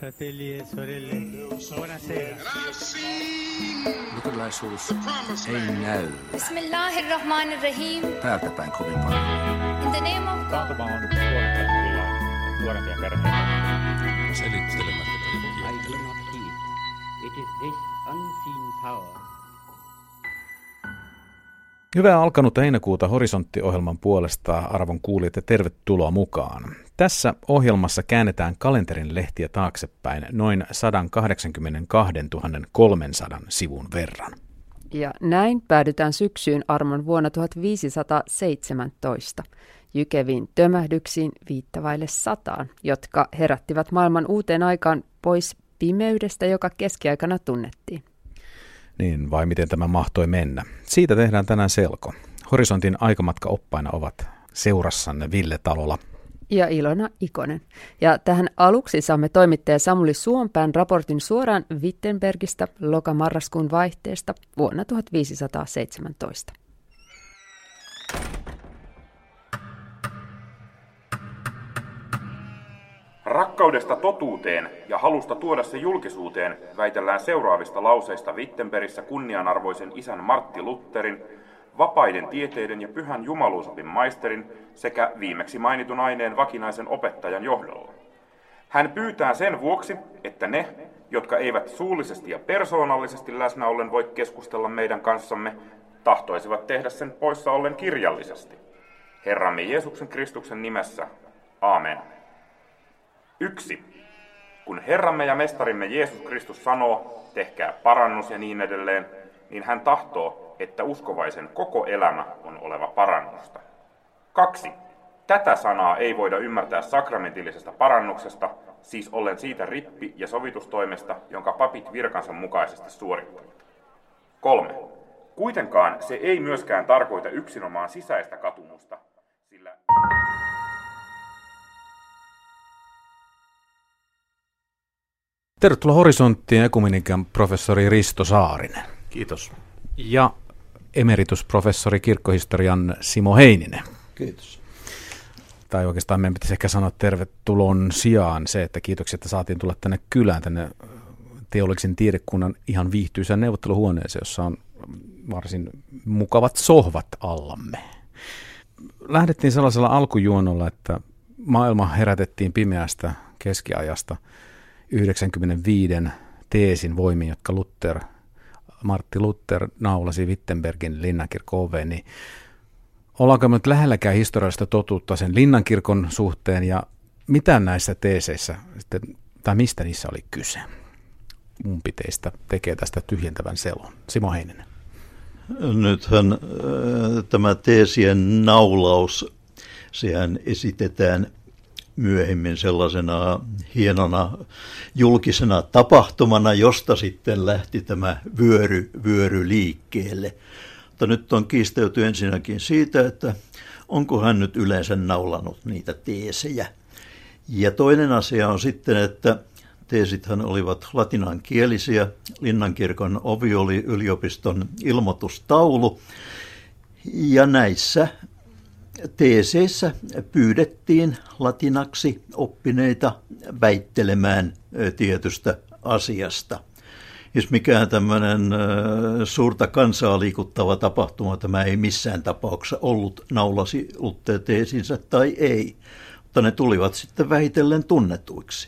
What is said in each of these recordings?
Fratelli e sorelle, buonasera. Luterilaisuus ei näy Bismillahirrahmanirrahim. täältä päin kovin paljon. In the name of God. Taantuma on nuorempia perheitä. Selittelemättä I do not heed. It is this unseen power. Hyvää alkanutta heinäkuuta Horisontti-ohjelman puolesta, arvon kuulijat, ja tervetuloa mukaan. Tässä ohjelmassa käännetään kalenterin lehtiä taaksepäin noin 182 300 sivun verran. Ja näin päädytään syksyyn armon vuonna 1517, jykeviin tömähdyksiin viittavaille 100, jotka herättivät maailman uuteen aikaan pois pimeydestä, joka keskiaikana tunnettiin. Niin, vai miten tämä mahtoi mennä? Siitä tehdään tänään selko. Horisontin aikamatka-oppaina ovat seurassanne Ville Talola ja Ilona Ikonen. Ja tähän aluksi saamme toimittaja Samuli Suompään raportin suoraan Wittenbergistä loka-marraskuun vaihteesta vuonna 1517. Rakkaudesta totuuteen ja halusta tuoda se julkisuuteen väitellään seuraavista lauseista Wittenbergissä kunnianarvoisen isän Martti Lutherin, vapaiden tieteiden ja pyhän jumaluusopin maisterin sekä viimeksi mainitun aineen vakinaisen opettajan johdolla. Hän pyytää sen vuoksi, että ne, jotka eivät suullisesti ja persoonallisesti läsnä ollen voi keskustella meidän kanssamme, tahtoisivat tehdä sen poissa ollen kirjallisesti. Herramme Jeesuksen Kristuksen nimessä. Aamen. 1. Kun Herramme ja Mestarimme Jeesus Kristus sanoo, tehkää parannus ja niin edelleen, niin hän tahtoo, että uskovaisen koko elämä on oleva parannusta. 2. Tätä sanaa ei voida ymmärtää sakramentillisesta parannuksesta, siis ollen siitä rippi- ja sovitustoimesta, jonka papit virkansa mukaisesti suorittavat. 3. Kuitenkaan se ei myöskään tarkoita yksinomaan sisäistä katumusta, sillä... Tervetuloa Horisonttiin ekumenikan professori Risto Saarinen. Kiitos. Ja emeritusprofessori kirkkohistorian Simo Heininen. Kiitos. Tai oikeastaan meidän pitäisi ehkä sanoa tervetulon sijaan se, että kiitoksia, että saatiin tulla tänne kylään, tänne teologisen tiedekunnan ihan viihtyisään neuvotteluhuoneeseen, jossa on varsin mukavat sohvat allamme. Lähdettiin sellaisella alkujuonolla, että maailma herätettiin pimeästä keskiajasta 95 teesin voimin, jotka Martti Luther naulasi Wittenbergin linnankirkon oveen, niin ollaanko me nyt lähelläkään historiallista totuutta sen linnankirkon suhteen, ja mitä näissä teeseissä, tai mistä niissä oli kyse? Kumpi teistä tekee tästä tyhjentävän selon? Simo Heininen. Nythän tämä teesien naulaus, sehän esitetään myöhemmin sellaisena hienona julkisena tapahtumana, josta sitten lähti tämä vyöry liikkeelle. Mutta nyt on kiistelty ensinnäkin siitä, että onko hän nyt yleensä naulannut niitä teesejä. Ja toinen asia on sitten, että teesithän olivat latinankielisiä. Linnankirkon ovi oli yliopiston ilmoitustaulu. Ja näissä teeseissä pyydettiin latinaksi oppineita väittelemään tietystä asiasta. Jos mikään tämmöinen suurta kansaa liikuttava tapahtuma, tämä ei missään tapauksessa ollut, naulasi Luther teesinsä tai ei, mutta ne tulivat sitten vähitellen tunnetuiksi.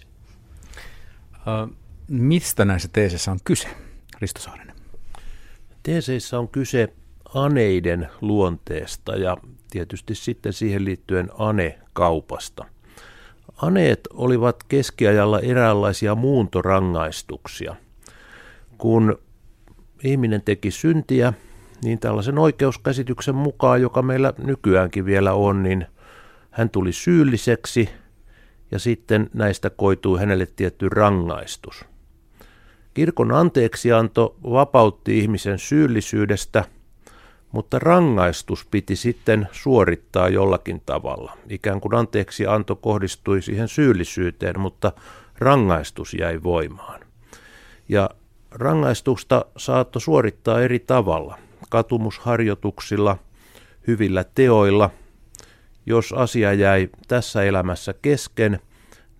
Mistä näissä teeseissä on kyse, Risto Saarinen? Teeseissä on kyse aneiden luonteesta ja tietysti sitten siihen liittyen ane-kaupasta. Aneet olivat keskiajalla eräänlaisia muuntorangaistuksia. Kun ihminen teki syntiä, niin tällaisen oikeuskäsityksen mukaan, joka meillä nykyäänkin vielä on, niin hän tuli syylliseksi ja sitten näistä koitui hänelle tietty rangaistus. Kirkon anteeksianto vapautti ihmisen syyllisyydestä, mutta rangaistus piti sitten suorittaa jollakin tavalla. Ikään kuin anteeksianto kohdistui siihen syyllisyyteen, mutta rangaistus jäi voimaan. Ja rangaistusta saattoi suorittaa eri tavalla, katumusharjoituksilla, hyvillä teoilla. Jos asia jäi tässä elämässä kesken,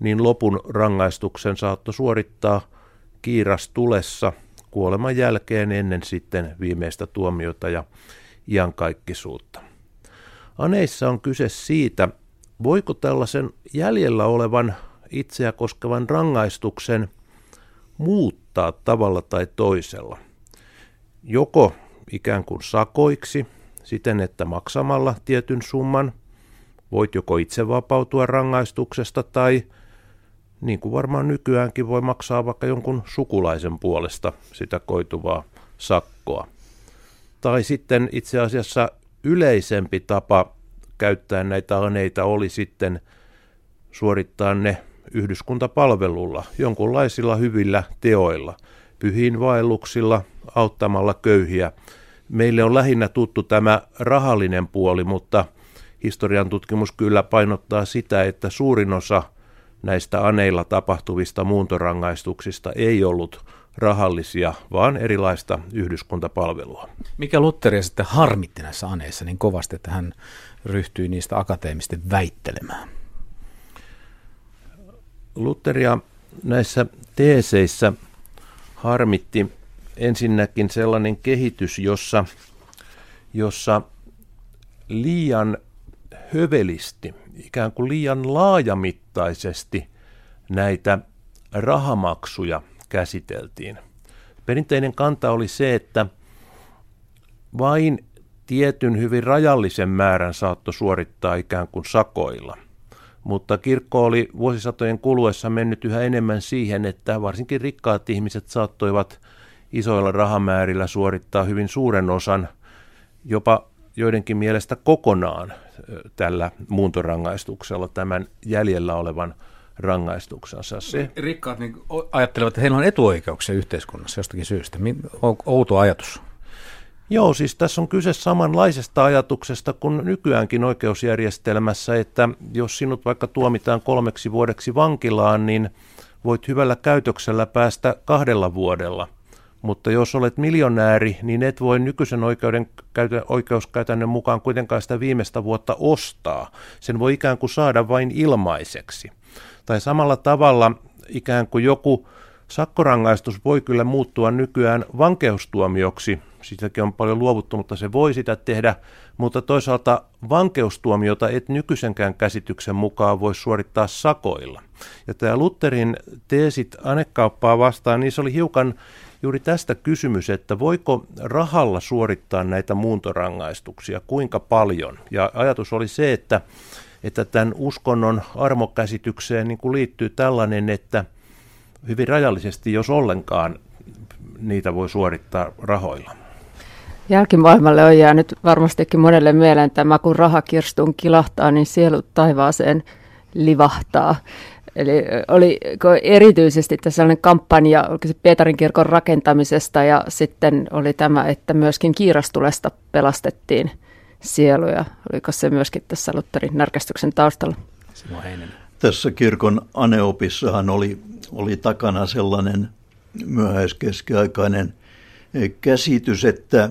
niin lopun rangaistuksen saattoi suorittaa kiirastulessa kuoleman jälkeen ennen sitten viimeistä tuomiota ja iankaikkisuutta. Aneissa on kyse siitä, voiko tällaisen jäljellä olevan itseä koskevan rangaistuksen muuttaa tavalla tai toisella. Joko ikään kuin sakoiksi, siten että maksamalla tietyn summan voit joko itse vapautua rangaistuksesta tai niin kuin varmaan nykyäänkin voi maksaa vaikka jonkun sukulaisen puolesta sitä koituvaa sakkoa. Tai sitten itse asiassa yleisempi tapa käyttää näitä aneita oli sitten suorittaa ne yhdyskuntapalvelulla, jonkunlaisilla hyvillä teoilla, pyhiinvaelluksilla, auttamalla köyhiä. Meille on lähinnä tuttu tämä rahallinen puoli, mutta historian tutkimus kyllä painottaa sitä, että suurin osa näistä aneilla tapahtuvista muuntorangaistuksista ei ollut rahallisia, vaan erilaista yhdyskuntapalvelua. Mikä Lutteria sitten harmitti näissä aneissa niin kovasti, että hän ryhtyi niistä akateemisesti väittelemään? Lutteria näissä teeseissä harmitti ensinnäkin sellainen kehitys, jossa liian hövelisti, ikään kuin liian laajamittaisesti näitä rahamaksuja käsiteltiin. Perinteinen kanta oli se, että vain tietyn hyvin rajallisen määrän saattoi suorittaa ikään kuin sakoilla. Mutta kirkko oli vuosisatojen kuluessa mennyt yhä enemmän siihen, että varsinkin rikkaat ihmiset saattoivat isoilla rahamäärillä suorittaa hyvin suuren osan, jopa joidenkin mielestä kokonaan tällä muuntorangaistuksella tämän jäljellä olevan rangaistuksensa. Rikkaat niin ajattelevat, että heillä on etuoikeuksia yhteiskunnassa jostakin syystä. Outo ajatus. Joo, siis tässä on kyse samanlaisesta ajatuksesta kuin nykyäänkin oikeusjärjestelmässä, että jos sinut vaikka tuomitaan 3 vuodeksi vankilaan, niin voit hyvällä käytöksellä päästä 2 vuodella. Mutta jos olet miljonääri, niin et voi nykyisen oikeuskäytännön mukaan kuitenkaan sitä viimeistä vuotta ostaa. Sen voi ikään kuin saada vain ilmaiseksi. Tai samalla tavalla ikään kuin joku sakkorangaistus voi kyllä muuttua nykyään vankeustuomioksi. Sitäkin on paljon luovuttu, mutta se voi sitä tehdä. Mutta toisaalta vankeustuomiota et nykyisenkään käsityksen mukaan voi suorittaa sakoilla. Ja tämä Lutherin teesit anekauppaa vastaan, niin se oli hiukan juuri tästä kysymys, että voiko rahalla suorittaa näitä muuntorangaistuksia, kuinka paljon. Ja ajatus oli se, että tämän uskonnon armokäsitykseen niin kuin liittyy tällainen, että hyvin rajallisesti, jos ollenkaan, niitä voi suorittaa rahoilla. Jälkimaailmalle on jäänyt varmastikin monelle mieleen tämä, kun rahakirstuun kilahtaa, niin sielu taivaaseen livahtaa. Eli oliko erityisesti tässä sellainen kampanja, oliko se Pietarin kirkon rakentamisesta, ja sitten oli tämä, että myöskin kiirastulesta pelastettiin sieluja. Oliko se myöskin tässä Lutherin närkästyksen taustalla? Tässä kirkon aneopissahan oli takana sellainen myöhäiskeskiaikainen käsitys, että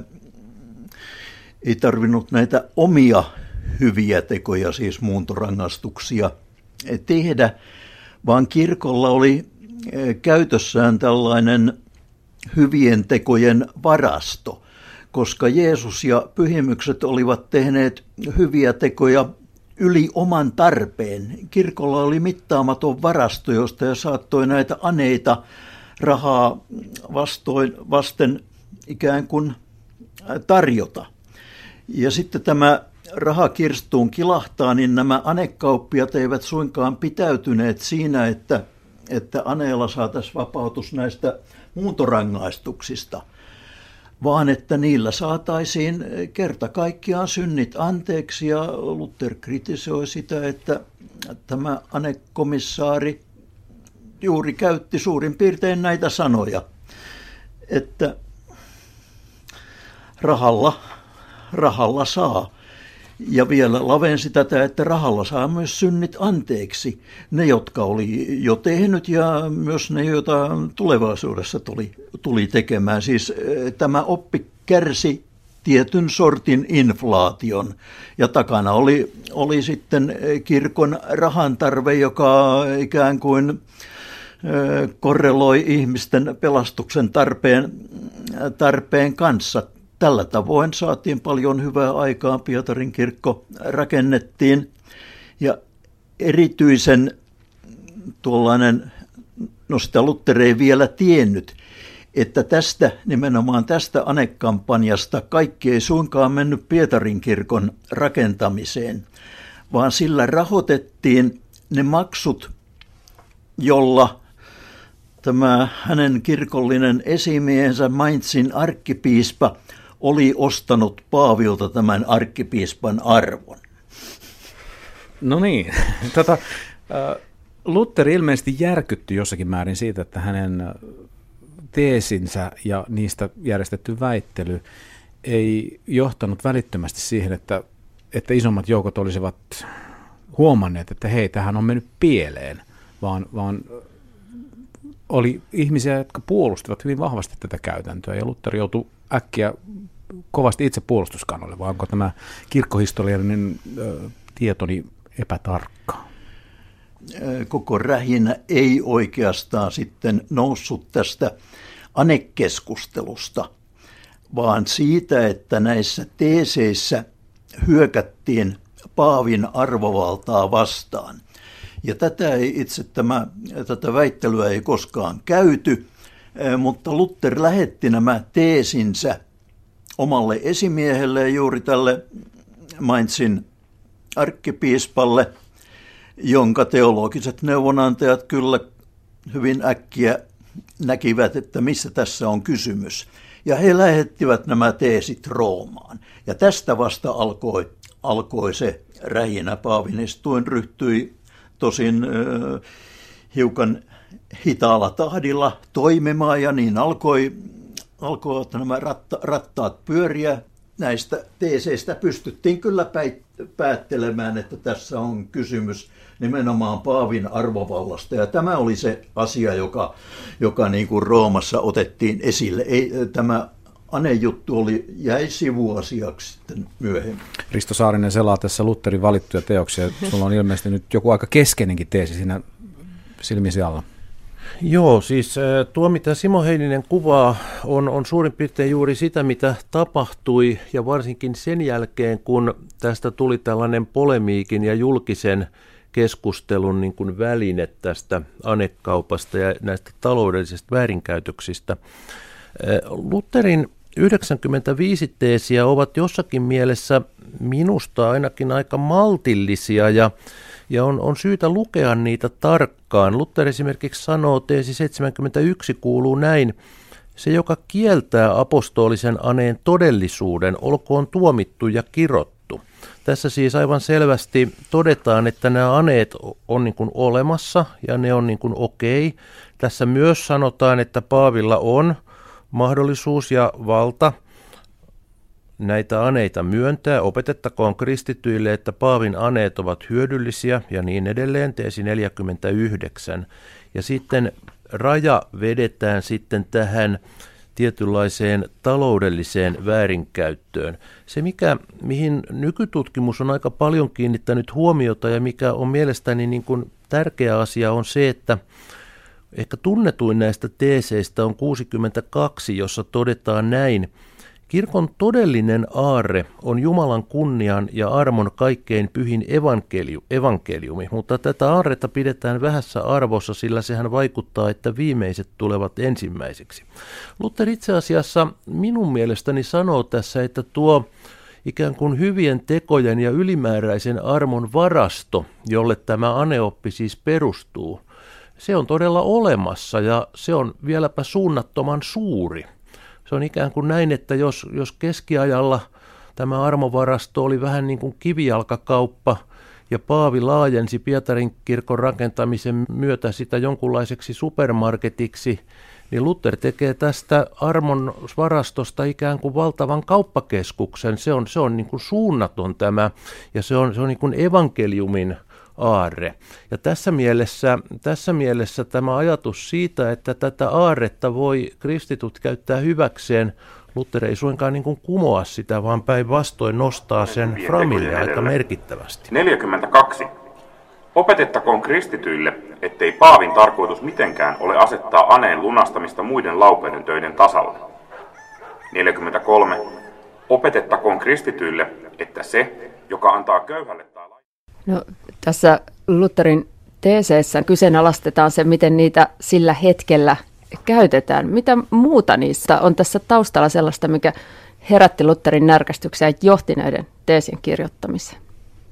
ei tarvinnut näitä omia hyviä tekoja, siis muuntorangaistuksia, tehdä, vaan kirkolla oli käytössään tällainen hyvien tekojen varasto, koska Jeesus ja pyhimykset olivat tehneet hyviä tekoja yli oman tarpeen. Kirkolla oli mittaamaton varasto, josta ja saattoi näitä aneita rahaa vasten ikään kuin tarjota. Ja sitten tämä rahakirstuun kilahtaa, niin nämä anekauppiat eivät suinkaan pitäytyneet siinä, että aneella saataisiin vapautus näistä muuntorangaistuksista, vaan että niillä saataisiin kerta kaikkiaan synnit anteeksi. Ja Luther kritisoi sitä, että tämä anekomissaari juuri käytti suurin piirtein näitä sanoja, että rahalla saa. Ja vielä lavensi tätä, että rahalla saa myös synnit anteeksi. Ne, jotka oli jo tehnyt, ja myös ne, joita tulevaisuudessa tuli tekemään. Siis tämä oppi kärsi tietyn sortin inflaation. Ja takana oli sitten kirkon rahantarve, joka ikään kuin korreloi ihmisten pelastuksen tarpeen kanssa. Tällä tavoin saatiin paljon hyvää aikaa. Pietarin kirkko rakennettiin ja erityisen tuollainen, no sitä Luther ei vielä tiennyt, että nimenomaan tästä anekampanjasta kaikki ei suinkaan mennyt Pietarin kirkon rakentamiseen, vaan sillä rahoitettiin ne maksut, jolla tämä hänen kirkollinen esimiehensä Mainzin arkkipiispa oli ostanut Paavilta tämän arkkipiispan arvon. No niin, Luther ilmeisesti järkytti jossakin määrin siitä, että hänen teesinsä ja niistä järjestetty väittely ei johtanut välittömästi siihen, että isommat joukot olisivat huomanneet, että hei, tähän on mennyt pieleen, vaan oli ihmisiä, jotka puolustivat hyvin vahvasti tätä käytäntöä, ja Luther joutui äkkiä kovasti itse puolustuskannalle, vai onko tämä kirkkohistoriallinen tietoni epätarkka? Koko rähinä ei oikeastaan sitten noussut tästä anekeskustelusta, vaan siitä, että näissä teeseissä hyökättiin paavin arvovaltaa vastaan. Ja tätä väittelyä ei koskaan käyty, mutta Luther lähetti nämä teesinsä omalle esimiehelleen, juuri tälle Mainzin arkkipiispalle, jonka teologiset neuvonantajat kyllä hyvin äkkiä näkivät, että missä tässä on kysymys. Ja he lähettivät nämä teesit Roomaan. Ja tästä vasta alkoi se rähinä. Paavinistuin ryhtyi tosin hiukan hitaalla tahdilla toimimaan, ja niin alkoivat nämä rattaat pyöriä. Näistä teeseistä pystyttiin kyllä päättelemään, että tässä on kysymys nimenomaan paavin arvovallasta. Ja tämä oli se asia, joka niin kuin Roomassa otettiin esille. Tämä anejuttu jäi sivuasiaksi sitten myöhemmin. Risto Saarinen selaa tässä Lutherin valittuja teoksia. Sulla on ilmeisesti nyt joku aika keskeinenkin teesi siinä silmisi alla. Joo, siis tuo mitä Simo Heininen kuvaa on suurin piirtein juuri sitä, mitä tapahtui, ja varsinkin sen jälkeen, kun tästä tuli tällainen polemiikin ja julkisen keskustelun niin kuin väline tästä anekaupasta ja näistä taloudellisista väärinkäytöksistä. Lutherin 95 teesiä ovat jossakin mielessä minusta ainakin aika maltillisia, ja on syytä lukea niitä tarkkaan. Luther esimerkiksi sanoo, teesi 71 kuuluu näin: se, joka kieltää apostolisen aneen todellisuuden, olkoon tuomittu ja kirottu. Tässä siis aivan selvästi todetaan, että nämä aneet on niin kuin olemassa ja ne on niin kuin okei. Tässä myös sanotaan, että paavilla on mahdollisuus ja valta näitä aneita myöntää. Opetettakoon kristityille, että paavin aneet ovat hyödyllisiä ja niin edelleen, teesi 49. Ja sitten raja vedetään sitten tähän tietynlaiseen taloudelliseen väärinkäyttöön. Se, mihin nykytutkimus on aika paljon kiinnittänyt huomiota ja mikä on mielestäni niin kuin tärkeä asia, on se, että ehkä tunnetuin näistä teeseistä on 62, jossa todetaan näin: kirkon todellinen aarre on Jumalan kunnian ja armon kaikkein pyhin evankeliumi, mutta tätä aarretta pidetään vähässä arvossa, sillä sehän vaikuttaa, että viimeiset tulevat ensimmäiseksi. Luther itse asiassa minun mielestäni sanoo tässä, että tuo ikään kuin hyvien tekojen ja ylimääräisen armon varasto, jolle tämä aneoppi siis perustuu, se on todella olemassa ja se on vieläpä suunnattoman suuri. Se on ikään kuin näin, että jos keskiajalla tämä armovarasto oli vähän niin kuin kivijalkakauppa ja paavi laajensi Pietarin kirkon rakentamisen myötä sitä jonkunlaiseksi supermarketiksi, niin Luther tekee tästä armon varastosta ikään kuin valtavan kauppakeskuksen. Se on niin kuin suunnaton tämä, ja se on niin kuin evankeliumin aarre. Ja tässä mielessä tämä ajatus siitä, että tätä aarretta voi kristitut käyttää hyväkseen Luther ei suinkaan niin kuin kumoa sitä, vaan päinvastoin nostaa sen framille aika merkittävästi. 42. Opetettakoon kristityille, ettei paavin tarkoitus mitenkään ole asettaa aneen lunastamista muiden laupeudentöiden tasalle. 43. Opetettakoon kristityille, että se, joka antaa köyhälle tai No, tässä Lutherin teeseissä kyseenalaistetaan se, miten niitä sillä hetkellä käytetään. Mitä muuta niistä on tässä taustalla sellaista, mikä herätti Lutherin närkästyksiä ja johti näiden teesien kirjoittamiseen?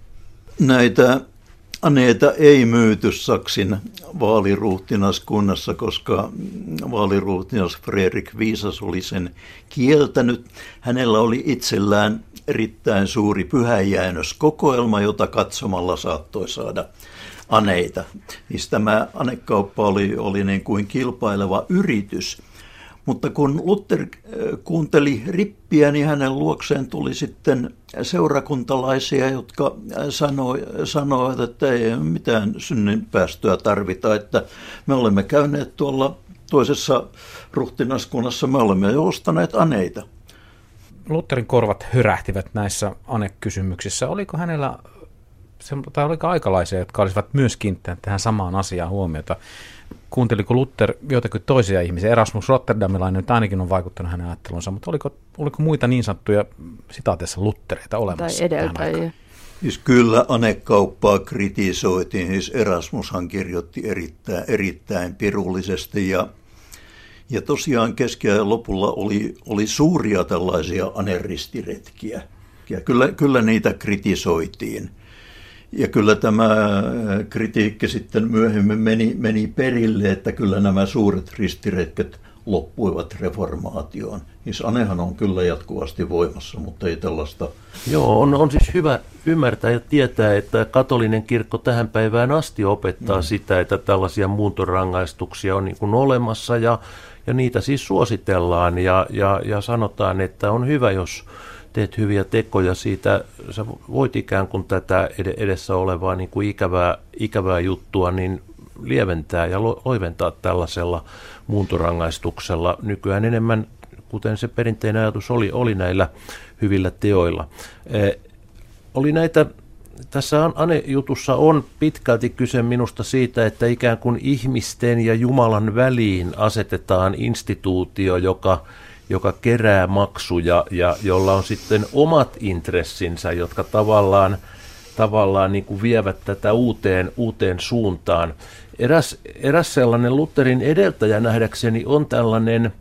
Näitä aneita ei myyty Saksin vaaliruhtinaskunnassa, koska vaaliruhtinas Fredrik Viisas oli sen kieltänyt. Hänellä oli itsellään erittäin suuri pyhäjäännöskokoelma, jota katsomalla saattoi saada aneita. Siis tämä anekauppa oli niin kuin kilpaileva yritys. Mutta kun Luther kuunteli rippiä, niin hänen luokseen tuli sitten seurakuntalaisia, jotka sanoivat, että ei mitään synninpäästöä tarvita, että me olemme käyneet tuolla toisessa ruhtinaskunnassa, me olemme jo ostaneet aneita. Lutherin korvat hyrähtivät näissä anekysymyksissä. Oliko hänellä, tai oliko aikalaisia, jotka olisivat myös kiinnittäneet tähän samaan asiaan huomiota? Kuunteliko Luther joitakin toisia ihmisiä? Erasmus Rotterdamilainen nyt ainakin on vaikuttanut hänen ajattelunsa, mutta oliko muita niin sanottuja sitaateissa Luthereita olemassa? Tai edeltäjiä. Siis kyllä anekauppaa kritisoitiin, siis Erasmushan kirjoitti erittäin pirullisesti ja tosiaan keskiajan lopulla oli suuria tällaisia aneristiretkiä ja kyllä niitä kritisoitiin. Ja kyllä tämä kritiikki sitten myöhemmin meni perille, että kyllä nämä suuret ristiretket loppuivat reformaatioon. Siis anehan on kyllä jatkuvasti voimassa, mutta ei tällaista. Joo, on siis hyvä ymmärtää ja tietää, että katolinen kirkko tähän päivään asti opettaa sitä, että tällaisia muuntorangaistuksia on niin kuin olemassa ja niitä siis suositellaan ja sanotaan, että on hyvä, jos teet hyviä tekoja siitä, sä voit ikään kuin tätä edessä olevaa niin kuin ikävää juttua niin lieventää ja loiventaa tällaisella muuntorangaistuksella nykyään enemmän, kuten se perinteinen ajatus oli näillä hyvillä teoilla. Tässä Ane-jutussa on pitkälti kyse minusta siitä, että ikään kuin ihmisten ja Jumalan väliin asetetaan instituutio, joka kerää maksuja ja jolla on sitten omat intressinsä, jotka tavallaan niin kuin vievät tätä uuteen suuntaan. Eräs sellainen Lutherin edeltäjä nähdäkseni on tällainen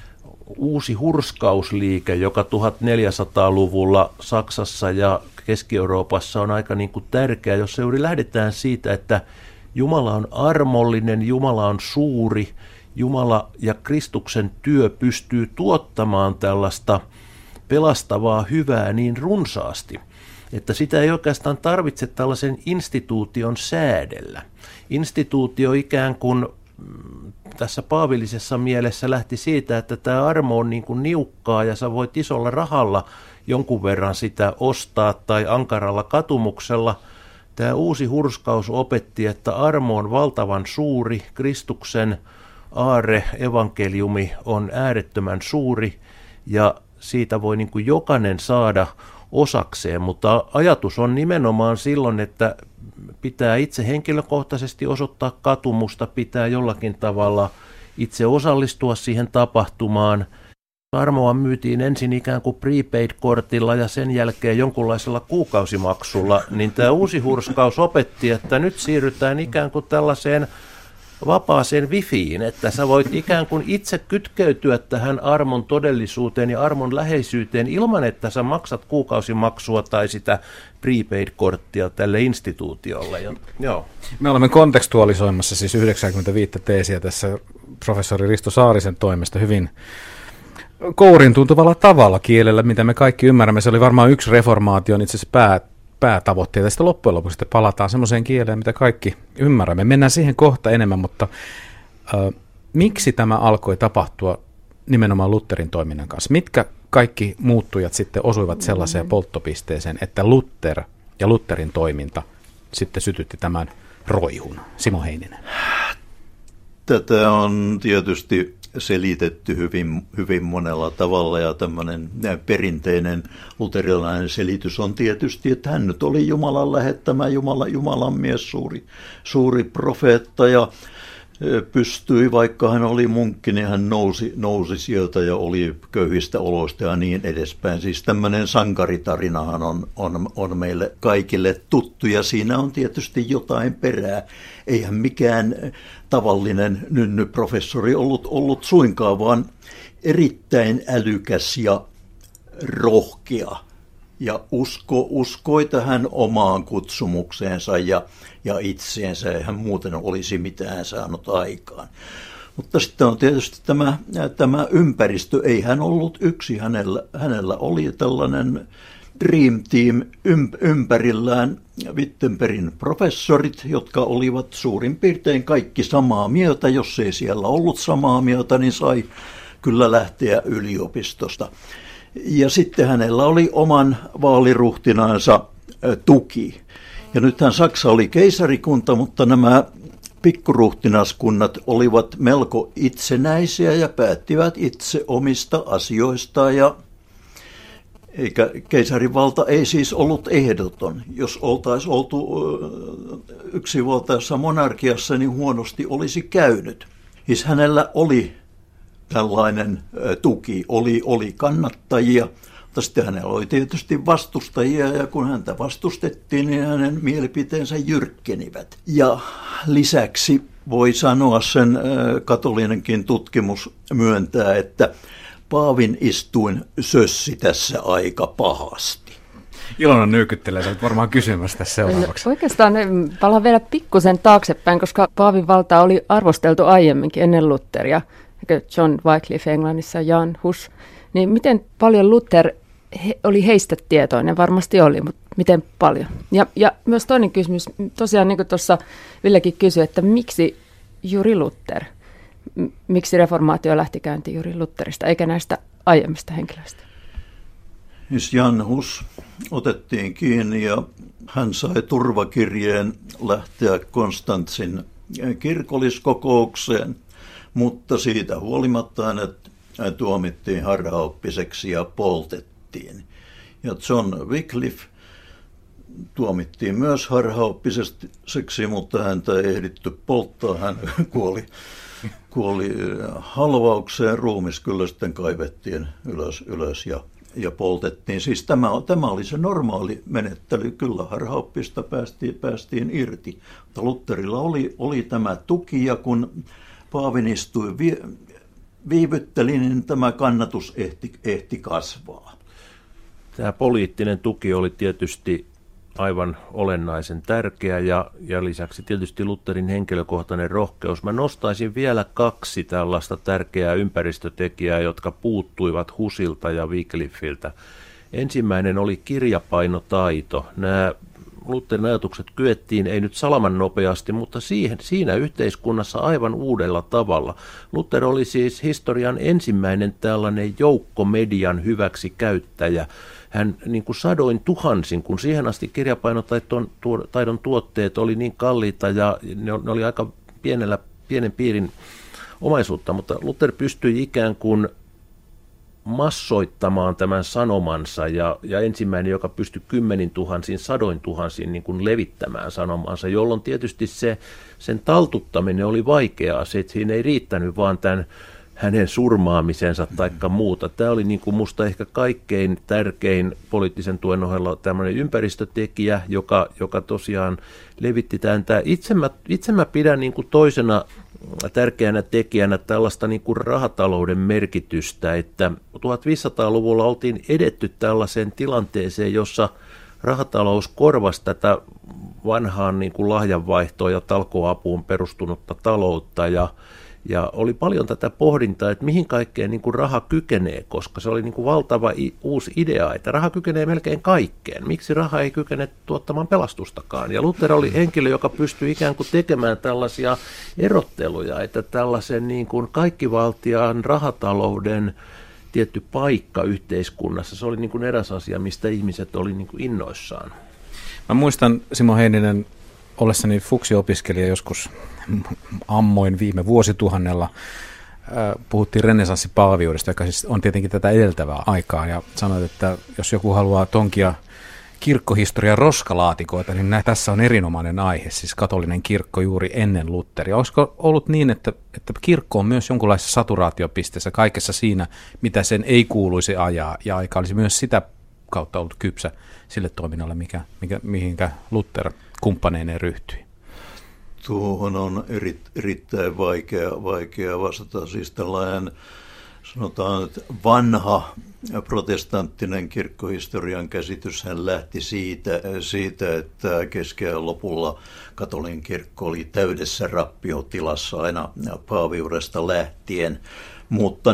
uusi hurskausliike, joka 1400-luvulla Saksassa ja Keski-Euroopassa on aika niin kuin tärkeä, jossa juuri lähdetään siitä, että Jumala on armollinen, Jumala on suuri, Jumala ja Kristuksen työ pystyy tuottamaan tällaista pelastavaa hyvää niin runsaasti, että sitä ei oikeastaan tarvitse tällaisen instituution säädellä. Instituutio ikään kuin tässä paavillisessa mielessä lähti siitä, että tämä armo on niin kuin niukkaa ja sä voit isolla rahalla jonkun verran sitä ostaa tai ankaralla katumuksella. Tämä uusi hurskaus opetti, että armo on valtavan suuri, Kristuksen aarre, evankeliumi on äärettömän suuri ja siitä voi niin kuin jokainen saada osakseen, mutta ajatus on nimenomaan silloin, että pitää itse henkilökohtaisesti osoittaa katumusta, pitää jollakin tavalla itse osallistua siihen tapahtumaan. Armoa myytiin ensin ikään kuin prepaid-kortilla ja sen jälkeen jonkunlaisella kuukausimaksulla, niin tämä uusi hurskaus opetti, että nyt siirrytään ikään kuin tällaiseen vapaaseen wifiin, että sä voit ikään kuin itse kytkeytyä tähän armon todellisuuteen ja armon läheisyyteen ilman, että sä maksat kuukausimaksua tai sitä prepaid-korttia tälle instituutiolle. Joo. Me olemme kontekstualisoimassa siis 95 teesiä tässä professori Risto Saarisen toimesta hyvin kourin tuntuvalla tavalla kielellä, mitä me kaikki ymmärrämme. Se oli varmaan yksi reformaation itse asiassa päätavoitteita. Ja sitten loppujen lopuksi sitten palataan semmoiseen kieleen, mitä kaikki ymmärrämme. Mennään siihen kohta enemmän, mutta miksi tämä alkoi tapahtua nimenomaan Lutherin toiminnan kanssa? Mitkä kaikki muuttujat sitten osuivat sellaiseen polttopisteeseen, että Luther ja Lutherin toiminta sitten sytytti tämän roihun? Simo Heininen. Tätä on tietysti selitetty hyvin monella tavalla, ja tämmöinen perinteinen luterilainen selitys on tietysti, että hän nyt oli Jumalan lähettämä Jumalan mies, suuri profeetta, ja pystyi, vaikka hän oli munkki, niin hän nousi sieltä ja oli köyhistä oloista ja niin edespäin. Siis tämmöinen sankaritarinahan on meille kaikille tuttu, ja siinä on tietysti jotain perää. Eihän mikään tavallinen nynnyprofessori ollut suinkaan, vaan erittäin älykäs ja rohkea. Ja uskoi tähän omaan kutsumukseensa ja itseensä, eihän muuten olisi mitään saanut aikaan. Mutta sitten on tietysti tämä ympäristö, ei hän ollut yksi, hänellä oli tällainen dream team ympärillään, Wittenbergin professorit, jotka olivat suurin piirtein kaikki samaa mieltä. Jos ei siellä ollut samaa mieltä, niin sai kyllä lähteä yliopistosta. Ja sitten hänellä oli oman vaaliruhtinaansa tuki. Ja nythän Saksa oli keisarikunta, mutta nämä pikkuruhtinaskunnat olivat melko itsenäisiä ja päättivät itse omista asioistaan. Eikä keisarin valta ei siis ollut ehdoton. Jos oltaisiin oltu yksinvaltaisessa monarkiassa, niin huonosti olisi käynyt. Siis hänellä oli tällainen tuki, oli kannattajia, mutta sitten hänellä oli tietysti vastustajia, ja kun häntä vastustettiin, niin hänen mielipiteensä jyrkkenivät. Ja lisäksi voi sanoa, sen katolinenkin tutkimus myöntää, että paavin istuin sössi tässä aika pahasti. Ilona nyökyttelee, sä olet varmaan kysymässä tässä seuraavaksi. Oikeastaan palaan vielä pikkusen taaksepäin, koska paavin valtaa oli arvosteltu aiemminkin ennen Lutheria. John Wycliffe Englannissa, Jan Hus, niin miten paljon Luther oli heistä tietoinen? Varmasti oli, mutta miten paljon? Ja myös toinen kysymys, tosiaan niin kuin tuossa Villekin kysyi, että miksi juuri Luther? Miksi reformaatio lähti käyntiin juuri Lutherista, eikä näistä aiemmista henkilöistä? Jan Hus otettiin kiinni ja hän sai turvakirjeen lähteä Konstantsin kirkolliskokoukseen. Mutta siitä huolimatta hänet tuomittiin harhaoppiseksi ja poltettiin. Ja John Wycliffe tuomittiin myös harhaoppiseksi, mutta häntä ei ehditty polttaa. Hän kuoli halvaukseen, ruumis kyllä sitten kaivettiin ylös ja poltettiin. Siis tämä oli se normaali menettely, kyllä harhaoppista päästiin irti. Mutta Lutherilla oli tämä tuki, ja kun paavin istui viivytteli, niin tämä kannatus ehti kasvaa. Tämä poliittinen tuki oli tietysti aivan olennaisen tärkeä ja lisäksi tietysti Lutherin henkilökohtainen rohkeus. Mä nostaisin vielä 2 tällaista tärkeää ympäristötekijää, jotka puuttuivat Husilta ja Wycliffiltä. Ensimmäinen oli kirjapainotaito. Nämä Lutherin ajatukset kyettiin, ei nyt salaman nopeasti, mutta siinä yhteiskunnassa aivan uudella tavalla. Luther oli siis historian ensimmäinen tällainen joukkomedian hyväksikäyttäjä. Hän niin kuin sadoin tuhansin, kun siihen asti kirjapainotaidon tuotteet oli niin kalliita ja ne oli aika pienen piirin omaisuutta, mutta Luther pystyi ikään kuin massoittamaan tämän sanomansa ja ensimmäinen, joka pystyi 10 000, 100 000 niin kuin levittämään sanomansa, jolloin tietysti sen taltuttaminen oli vaikeaa. Se, että siinä ei riittänyt vaan tämän hänen surmaamisensa tai muuta. Tämä oli niin kuin musta ehkä kaikkein tärkein poliittisen tuen ohella tämmöinen ympäristötekijä, joka tosiaan levitti tämän. Itse mä pidän niin kuin toisena tärkeänä tekijänä tällaista niin kuin rahatalouden merkitystä, että 1500-luvulla oltiin edetty tällaiseen tilanteeseen, jossa rahatalous korvasi tätä vanhaan niin kuin lahjanvaihtoon ja talkoapuun perustunutta taloutta ja oli paljon tätä pohdintaa, että mihin kaikkeen niin kuin raha kykenee, koska se oli niin kuin valtava uusi idea, että raha kykenee melkein kaikkeen. Miksi raha ei kykene tuottamaan pelastustakaan? Ja Luther oli henkilö, joka pystyi ikään kuin tekemään tällaisia erotteluja, että tällaisen niin kuin kaikkivaltiaan rahatalouden tietty paikka yhteiskunnassa, se oli niin kuin eräs asia, mistä ihmiset oli niin kuin innoissaan. Mä muistan, Simo Heininen, ollessani fuksiopiskelija joskus ammoin viime vuosituhannella puhuttiin renessanssipaaviudesta, joka siis on tietenkin tätä edeltävää aikaa, ja sanoit, että jos joku haluaa tonkia kirkkohistorian roskalaatikoita, niin tässä on erinomainen aihe, siis katolinen kirkko juuri ennen Lutheria. Olisiko ollut niin, että kirkko on myös jonkunlaisessa saturaatiopisteessä kaikessa siinä, mitä sen ei kuuluisi ajaa, ja aika olisi myös sitä kautta ollut kypsä sille toiminnalle, mihinkä Luther kumppaneineen ryhtyi? Tuohon on erittäin vaikea vastata. Siis tällainen, sanotaan, että vanha protestanttinen kirkkohistorian käsityshän lähti siitä, että keskiajan lopulla katolinen kirkko oli täydessä rappiotilassa aina paaviudesta lähtien. Mutta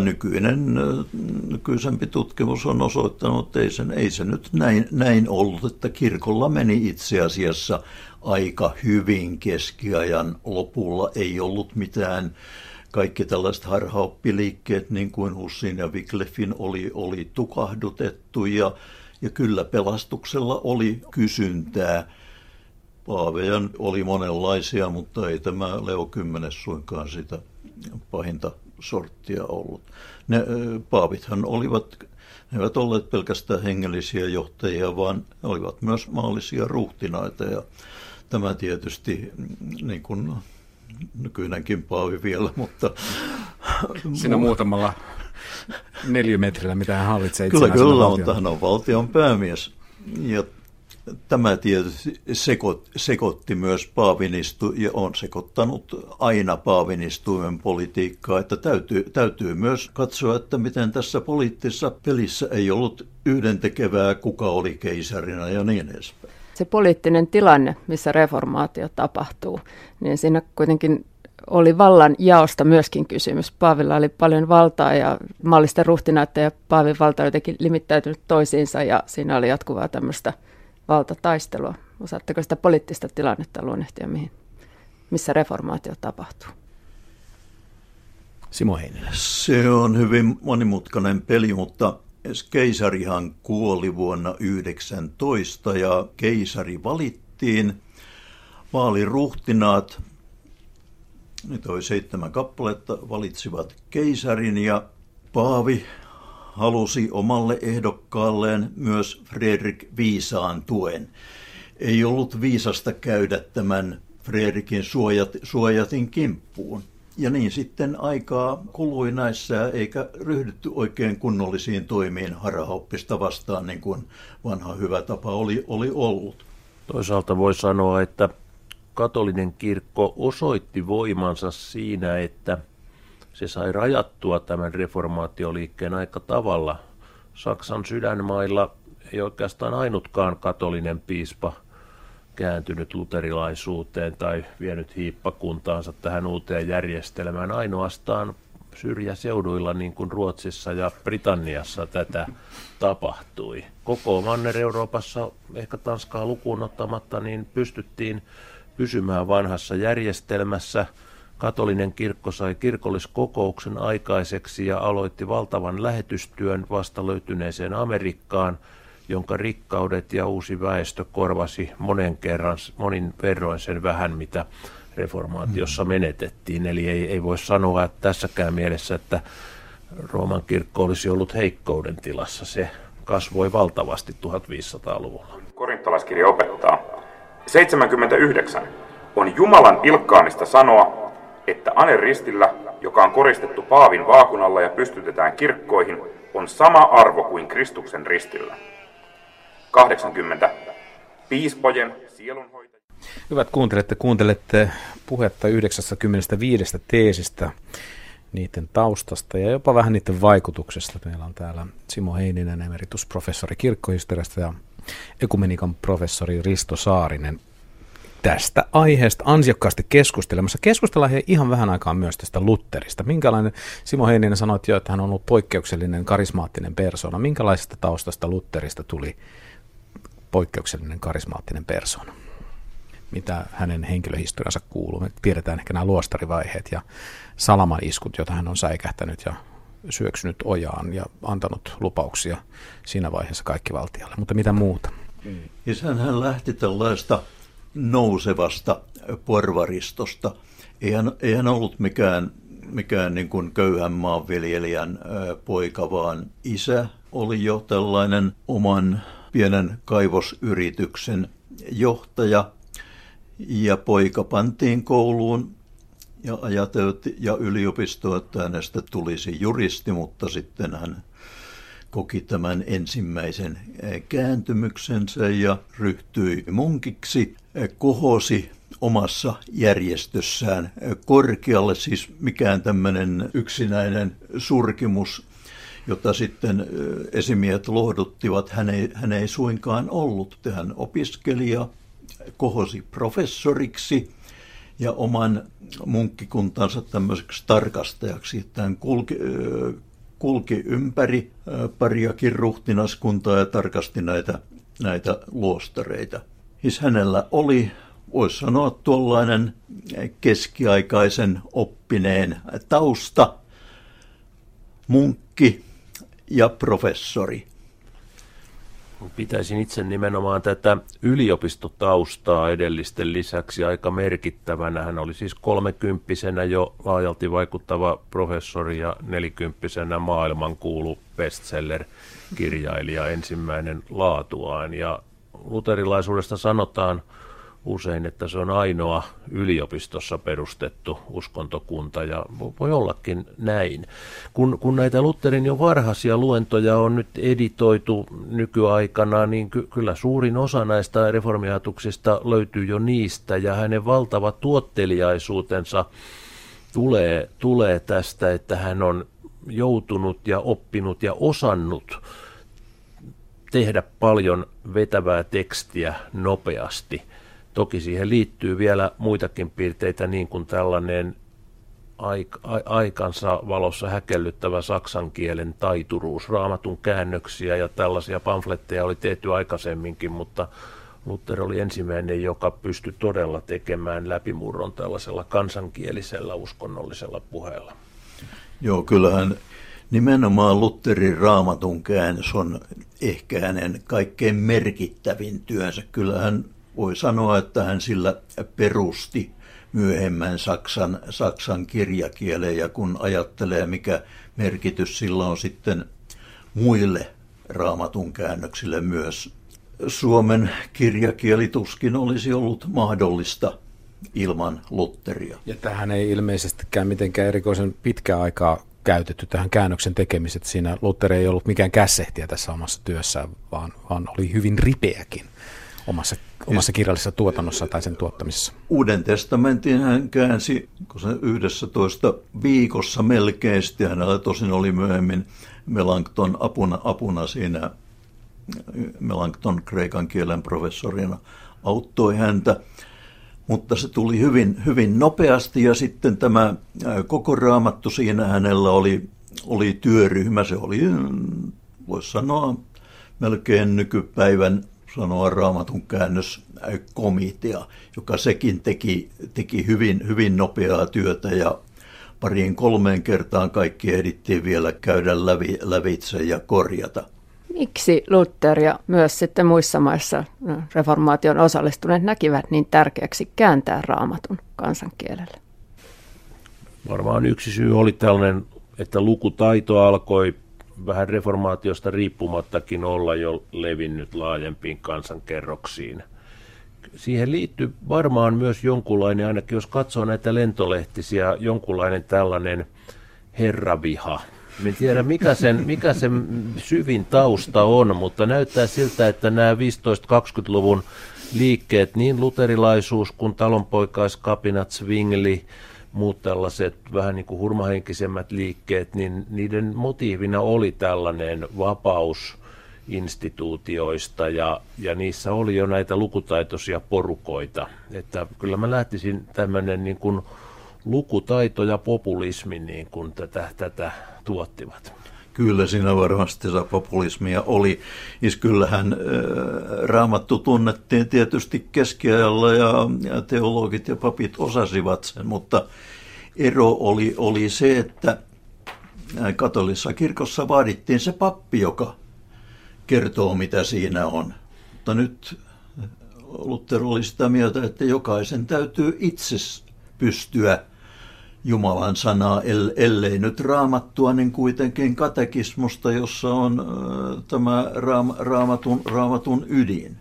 nykyisempi tutkimus on osoittanut, että ei se nyt näin ollut, että kirkolla meni itse asiassa aika hyvin keskiajan lopulla. Ei ollut mitään, kaikki tällaiset harhaoppiliikkeet, niin kuin Hussin ja Wycliffin oli tukahdutettu, ja kyllä pelastuksella oli kysyntää. Paaveja oli monenlaisia, mutta ei tämä Leo X suinkaan sitä pahinta sorttia ollut. Ne paavithan ne eivät olleet pelkästään hengellisiä johtajia, vaan ne olivat myös maallisia ruhtinaita, ja tämä tietysti niin kuin nykyinenkin paavi vielä, mutta siinä muutamalla neliömetrillä, mitä hän hallitsee itsenäisenä valtiona. Mutta hän on valtion päämies, ja tämä tietysti sekoitti myös ja on sekoittanut aina paavinistuimen politiikkaa, että täytyy myös katsoa, että miten tässä poliittisessa pelissä ei ollut yhdentekevää, kuka oli keisarina ja niin edespäin. Se poliittinen tilanne, missä reformaatio tapahtuu, niin siinä kuitenkin oli vallan jaosta myöskin kysymys. Paavilla oli paljon valtaa ja maallisten ruhtinaiden ja paavin valta oli jotenkin limittäytynyt toisiinsa, ja siinä oli jatkuvaa tämmöistä valtataistelua. Osaatteko sitä poliittista tilannetta luonnehtia, missä reformaatio tapahtuu? Simo Heininen. Se on hyvin monimutkainen peli, mutta keisarihan kuoli vuonna 19 ja keisari valittiin. Vaaliruhtinaat, nyt oli 7 kappaletta, valitsivat keisarin, ja paavi halusi omalle ehdokkaalleen myös Fredrik viisaan tuen. Ei ollut viisasta käydä tämän Fredrikin suojatin kimppuun. Ja niin sitten aikaa kului näissä, eikä ryhdytty oikein kunnollisiin toimiin harhaoppista vastaan, niin kuin vanha hyvä tapa oli ollut. Toisaalta voi sanoa, että katolinen kirkko osoitti voimansa siinä, että se sai rajattua tämän reformaatioliikkeen aika tavalla. Saksan sydänmailla ei oikeastaan ainutkaan katolinen piispa kääntynyt luterilaisuuteen tai vienyt hiippakuntaansa tähän uuteen järjestelmään. Ainoastaan syrjäseuduilla, niin kuin Ruotsissa ja Britanniassa, tätä tapahtui. Koko Manner-Euroopassa, ehkä Tanskaa lukuun ottamatta, niin pystyttiin pysymään vanhassa järjestelmässä. Katolinen kirkko sai kirkolliskokouksen aikaiseksi ja aloitti valtavan lähetystyön vasta löytyneeseen Amerikkaan, jonka rikkaudet ja uusi väestö korvasi monin verroin sen vähän, mitä reformaatiossa menetettiin. Eli ei voi sanoa että tässäkään mielessä, että Rooman kirkko olisi ollut heikkouden tilassa. Se kasvoi valtavasti 1500-luvulla. Korintalaiskirja opettaa. 79. On Jumalan pilkkaamista sanoa, että Anen ristillä, joka on koristettu paavin vaakunalla ja pystytetään kirkkoihin, on sama arvo kuin Kristuksen ristillä. 80. Piispojen sielunhoitajia. Hyvät kuuntelijat, kuuntelette puhetta 95 teesistä, niiden taustasta ja jopa vähän niiden vaikutuksesta. Meillä on täällä Simo Heininen, emeritusprofessori kirkkohistoriasta, ja ekumenikan professori Risto Saarinen tästä aiheesta ansiokkaasti keskustelemassa. Keskustellaan ihan vähän aikaa myös tästä Lutherista. Minkälainen, Simo Heininen sanoi jo, että hän on ollut poikkeuksellinen karismaattinen persoona. Minkälaisesta taustasta Lutherista tuli poikkeuksellinen karismaattinen persoona? Mitä hänen henkilöhistoriansa kuuluu? Me tiedetään ehkä nämä luostarivaiheet ja salaman iskut, joita hän on säikähtänyt ja syöksynyt ojaan ja antanut lupauksia siinä vaiheessa kaikkivaltialle. Mutta mitä muuta? Ja hän lähti tällaista nousevasta porvaristosta. Ei hän ollut mikään mikään niin kuin köyhän maanviljelijän poika, vaan isä oli jo tällainen oman pienen kaivosyrityksen johtaja. Ja poika pantiin kouluun ja ajateltiin ja yliopistoon, että hänestä tulisi juristi, mutta sitten hän koki tämän ensimmäisen kääntymyksensä ja ryhtyi munkiksi, kohosi omassa järjestössään korkealle, siis mikään tämmöinen yksinäinen surkimus, jota sitten esimiehet lohduttivat, hän ei suinkaan ollut. Hän opiskeli ja kohosi professoriksi ja oman munkkikuntansa tämmöiseksi tarkastajaksi, että hän kulki ympäri pariakin ruhtinaskuntaa ja tarkasti näitä luostareita. Siis hänellä oli, voisi sanoa, tuollainen keskiaikaisen oppineen tausta, munkki ja professori. Pitäisin itse nimenomaan tätä yliopistotaustaa edellisten lisäksi aika merkittävänä. Hän oli siis 30-vuotiaana jo laajalti vaikuttava professori ja 40-vuotiaana maailmankuulu bestseller-kirjailija, ensimmäinen laatuaan. Ja luterilaisuudesta sanotaan usein, että se on ainoa yliopistossa perustettu uskontokunta, ja voi ollakin näin. Kun näitä Lutherin jo varhaisia luentoja on nyt editoitu nykyaikana, niin kyllä suurin osa näistä reformiajatuksista löytyy jo niistä, ja hänen valtava tuotteliaisuutensa tulee tästä, että hän on joutunut ja oppinut ja osannut tehdä paljon vetävää tekstiä nopeasti. Toki siihen liittyy vielä muitakin piirteitä, niin kuin tällainen aikansa valossa häkellyttävä saksan kielen taituruus. Raamatun käännöksiä ja tällaisia pamfletteja oli tehty aikaisemminkin, mutta Luther oli ensimmäinen, joka pystyi todella tekemään läpimurron tällaisella kansankielisellä uskonnollisella puheella. Joo, kyllähän nimenomaan Lutherin Raamatun käännös on ehkä hänen kaikkein merkittävin työnsä. Kyllähän voi sanoa, että hän sillä perusti myöhemmän Saksan kirjakielen, ja kun ajattelee, mikä merkitys sillä on sitten muille Raamatun käännöksille myös. Suomen kirjakieli tuskin olisi ollut mahdollista ilman Lutheria. Ja tähän ei ilmeisestikään mitenkään erikoisen pitkää aikaa käytetty tähän käännöksen tekemiset. Siinä Luther ei ollut mikään kässehtiä tässä omassa työssään, vaan oli hyvin ripeäkin omassa kirjallisessa tuotannossa tai sen tuottamisessa. Uuden testamentin hän käänsi 11 viikossa melkein. Sitten hänellä tosin oli myöhemmin Melanchthon apuna siinä. Melanchthon kreikan kielen professorina auttoi häntä. Mutta se tuli hyvin, hyvin nopeasti, ja sitten tämä koko Raamattu, siinä hänellä oli työryhmä. Se oli, voisi sanoa, melkein nykypäivän sanoa Raamatun käännöskomitea, joka sekin teki hyvin, hyvin nopeaa työtä, ja 2-3 kertaan kaikki ehdittiin vielä käydä lävitse ja korjata. Miksi Luther ja myös sitten muissa maissa reformaation osallistuneet näkivät niin tärkeäksi kääntää Raamatun kansankielelle? Varmaan yksi syy oli tällainen, että lukutaito alkoi vähän reformaatiosta riippumattakin olla jo levinnyt laajempiin kansankerroksiin. Siihen liittyy varmaan myös jonkunlainen, ainakin jos katsoo näitä lentolehtisiä, jonkunlainen tällainen herraviha. En tiedä, mikä sen syvin tausta on, mutta näyttää siltä, että nämä 15-20-luvun liikkeet, niin luterilaisuus kuin talonpoikaiskapinat, Zwingli, muut tällaiset vähän niin kuin hurmahenkisemmät liikkeet, niin niiden motiivina oli tällainen vapaus instituutioista, ja niissä oli jo näitä lukutaitoisia porukoita. Että kyllä mä lähtisin tämmöinen niin kuin lukutaito ja populismi niin kuin tätä tuottivat. Kyllä siinä varmasti populismia oli. Kyllähän Raamattu tunnettiin tietysti keskiajalla, ja teologit ja papit osasivat sen, mutta ero oli se, että katolisessa kirkossa vaadittiin se pappi, joka kertoo, mitä siinä on. Mutta nyt Luther oli sitä mieltä, että jokaisen täytyy itse pystyä Jumalan sanaa, ellei nyt Raamattua, niin kuitenkin katekismusta, jossa on tämä raamatun ydin.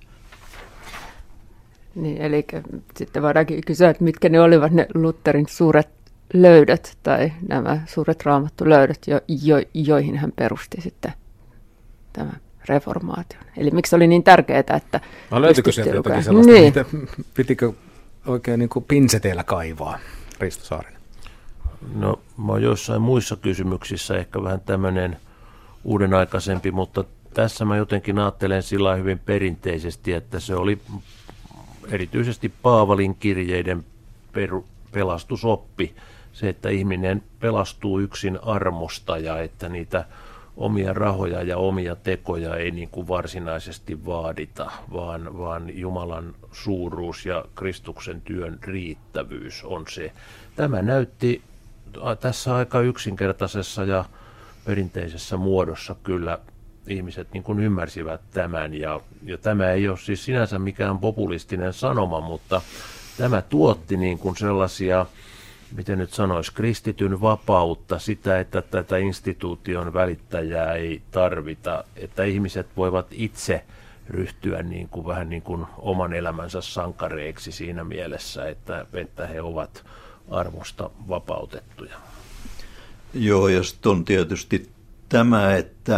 Niin, eli sitten voidaankin kysyä, että mitkä ne olivat ne Lutherin suuret löydöt tai nämä suuret raamattulöydöt, joihin hän perusti sitten tämän reformaation. Eli miksi oli niin tärkeää, että... Löytyykö sieltä jotakin sellaista, niin. Mitä pitikö oikein niin kuin pinseteillä kaivaa, Risto Saarinen? No, mä oon joissain muissa kysymyksissä ehkä vähän tämmöinen uudenaikaisempi, mutta tässä mä jotenkin ajattelen sillä hyvin perinteisesti, että se oli erityisesti Paavalin kirjeiden pelastusoppi, se, että ihminen pelastuu yksin armosta ja että niitä omia rahoja ja omia tekoja ei niin kuin varsinaisesti vaadita, vaan Jumalan suuruus ja Kristuksen työn riittävyys on se. Tämä näytti tässä aika yksinkertaisessa ja perinteisessä muodossa kyllä ihmiset niin kuin ymmärsivät tämän, ja tämä ei ole siis sinänsä mikään populistinen sanoma, mutta tämä tuotti niin kuin sellaisia, miten nyt sanoisi, kristityn vapautta, sitä, että tätä instituution välittäjää ei tarvita, että ihmiset voivat itse ryhtyä niin kuin, vähän niin kuin oman elämänsä sankareiksi siinä mielessä, että he ovat armosta vapautettuja. Joo, ja sitten on tietysti tämä, että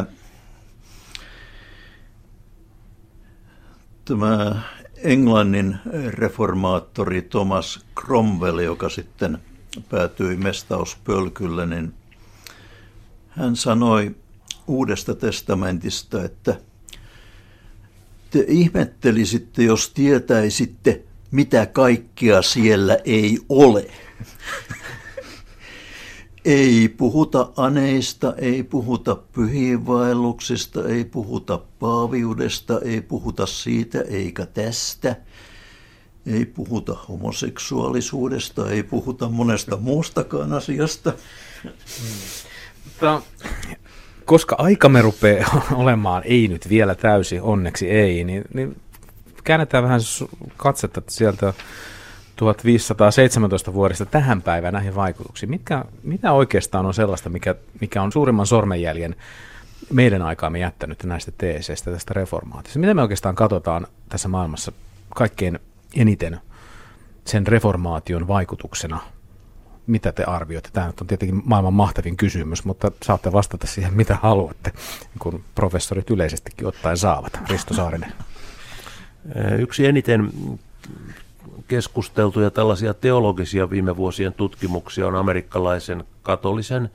tämä Englannin reformaattori Thomas Cromwell, joka sitten päätyi mestauspölkylle, niin hän sanoi Uudesta testamentista, että te ihmettelisitte, jos tietäisitte, mitä kaikkea siellä ei ole. Ei puhuta aneista, ei puhuta pyhiinvaelluksista, ei puhuta paaviudesta, ei puhuta siitä eikä tästä. Ei puhuta homoseksuaalisuudesta, ei puhuta monesta muustakaan asiasta. Koska aikamme rupeaa olemaan, ei nyt vielä täysi, onneksi ei, niin käännetään vähän katsetta sieltä 1517 vuodesta tähän päivään näihin vaikutuksiin. Mitä oikeastaan on sellaista, mikä on suurimman sormenjäljen meidän aikaamme jättänyt näistä teeseistä, tästä reformaatiosta? Mitä me oikeastaan katsotaan tässä maailmassa kaikkein eniten sen reformaation vaikutuksena? Mitä te arvioitte? Tämä on tietenkin maailman mahtavin kysymys, mutta saatte vastata siihen, mitä haluatte, kun professorit yleisestikin ottaen saavat. Risto Saarinen. Yksi eniten keskusteltuja tällaisia teologisia viime vuosien tutkimuksia on amerikkalaisen katolisen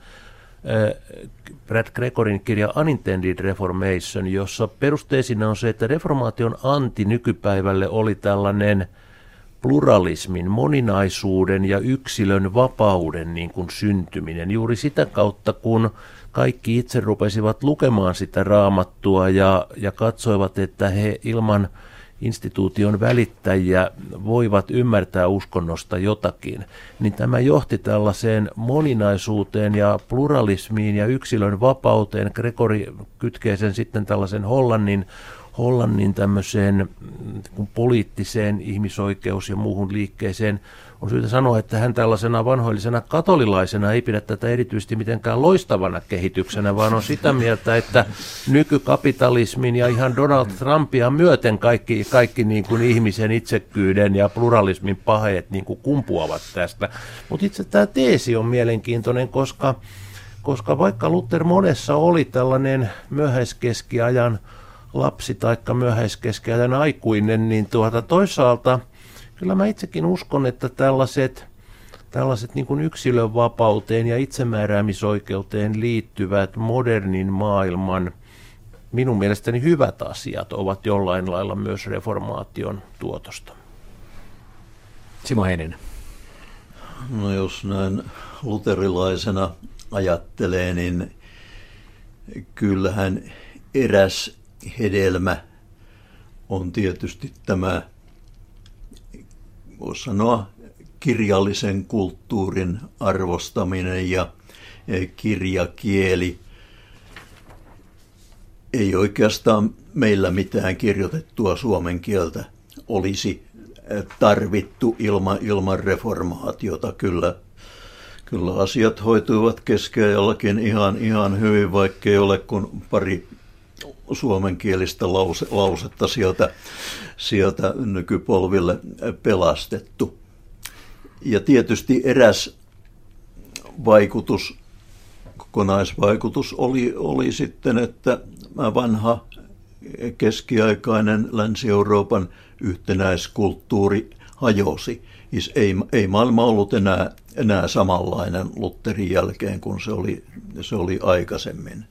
Brad Gregorin kirja Unintended Reformation, jossa perusteisina on se, että reformaation anti nykypäivälle oli tällainen pluralismin, moninaisuuden ja yksilön vapauden niin kuin syntyminen. Juuri sitä kautta, kun kaikki itse rupesivat lukemaan sitä raamattua ja katsoivat, että he ilman instituution välittäjiä voivat ymmärtää uskonnosta jotakin, niin tämä johti tällaiseen moninaisuuteen ja pluralismiin ja yksilön vapauteen. Gregori kytkee sen sitten tällaisen Hollannin tämmöiseen poliittiseen ihmisoikeus- ja muuhun liikkeeseen. On syytä sanoa, että hän tällaisena vanhoillisena katolilaisena ei pidä tätä erityisesti mitenkään loistavana kehityksenä, vaan on sitä mieltä, että nykykapitalismin ja ihan Donald Trumpia myöten kaikki niin kuin ihmisen itsekkyyden ja pluralismin paheet niin kuin kumpuavat tästä. Mutta itse tämä teesi on mielenkiintoinen, koska vaikka Luther monessa oli tällainen myöhäiskeskiajan lapsi taikka myöhäiskeskiajan aikuinen, niin toisaalta kyllä mä itsekin uskon, että tällaiset niin kuin yksilön vapauteen ja itsemääräämisoikeuteen liittyvät modernin maailman minun mielestäni hyvät asiat ovat jollain lailla myös reformaation tuotosta. Simo Heininen. No jos näin luterilaisena ajattelee, niin kyllähän eräs hedelmä on tietysti tämä, voisi sanoa, kirjallisen kulttuurin arvostaminen ja kirjakieli. Ei oikeastaan meillä mitään kirjoitettua suomen kieltä olisi tarvittu ilman reformaatiota. Kyllä Kyllä asiat hoituivat keskiajallakin ihan hyvin, vaikkei ole kuin pari suomenkielistä lausetta sieltä nykypolville pelastettu. Ja tietysti eräs kokonaisvaikutus oli sitten, että vanha keskiaikainen Länsi-Euroopan yhtenäiskulttuuri hajosi. Ei maailma ollut enää samanlainen Lutherin jälkeen kuin se oli aikaisemmin.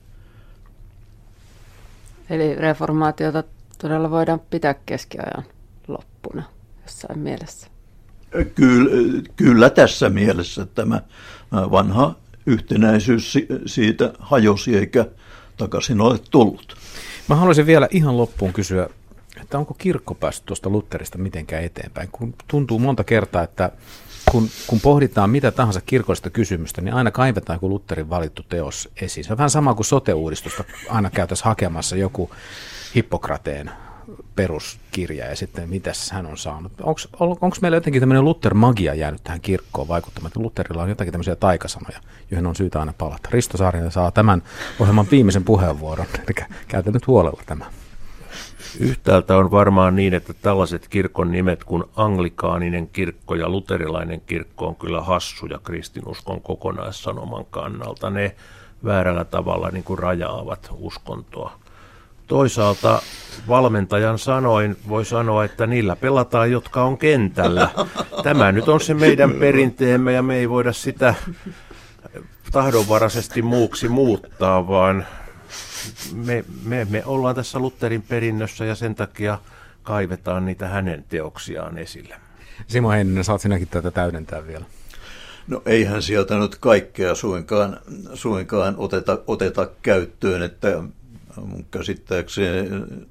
Eli reformaatiota todella voidaan pitää keskiajan loppuna jossain mielessä. Kyllä tässä mielessä tämä vanha yhtenäisyys siitä hajosi eikä takaisin ole tullut. Mä haluaisin vielä ihan loppuun kysyä, että onko kirkko päässyt tuosta Lutherista mitenkään eteenpäin? Kun tuntuu monta kertaa, että kun pohditaan mitä tahansa kirkollista kysymystä, niin aina kaivetaan joku Lutherin valittu teos esiin. Se on vähän sama kuin sote-uudistusta. Aina käytäisiin hakemassa joku Hippokrateen peruskirja ja sitten mitäs hän on saanut. Onko meillä jotenkin tämmöinen Luther-magia jäänyt tähän kirkkoon vaikuttamaan, että Lutherilla on jotakin tämmöisiä taikasanoja, joihin on syytä aina palata? Risto Saarinen saa tämän ohjelman viimeisen puheenvuoron, eli käytä nyt huolella tämä. Yhtäältä on varmaan niin, että tällaiset kirkon nimet kuin anglikaaninen kirkko ja luterilainen kirkko on kyllä hassuja kristinuskon kokonaissanoman kannalta. Ne väärällä tavalla niin kuin rajaavat uskontoa. Toisaalta valmentajan sanoin voi sanoa, että niillä pelataan, jotka on kentällä. Tämä nyt on se meidän perinteemme ja me ei voida sitä tahdonvaraisesti muuksi muuttaa, vaan me ollaan tässä Lutherin perinnössä ja sen takia kaivetaan niitä hänen teoksiaan esille. Simo Heininen, saat sinäkin tätä täydentää vielä. No eihän sieltä nyt kaikkea suinkaan oteta käyttöön, että mun käsittääkseni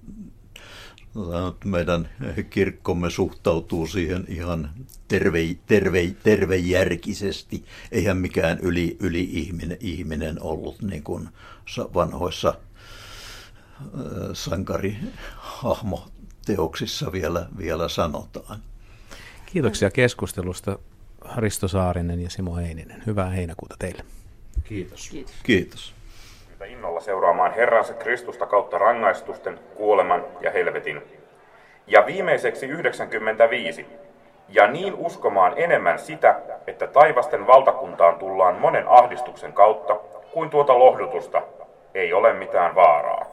meidän kirkkomme suhtautuu siihen ihan tervejärkisesti. Eihän mikään yli ihminen ollut, niin kuin vanhoissa sankarihahmoteoksissa vielä sanotaan. Kristossa keskustelusta Risto Saarinen ja Simo Heininen. Hyvää heinäkuuta teille. Kiitos. Innolla seuraamaan Herransa Kristusta kautta rangaistusten, kuoleman ja helvetin. Ja viimeiseksi 95. Ja niin uskomaan enemmän sitä, että taivasten valtakuntaan tullaan monen ahdistuksen kautta, kuin tuota lohdutusta ei ole mitään vaaraa.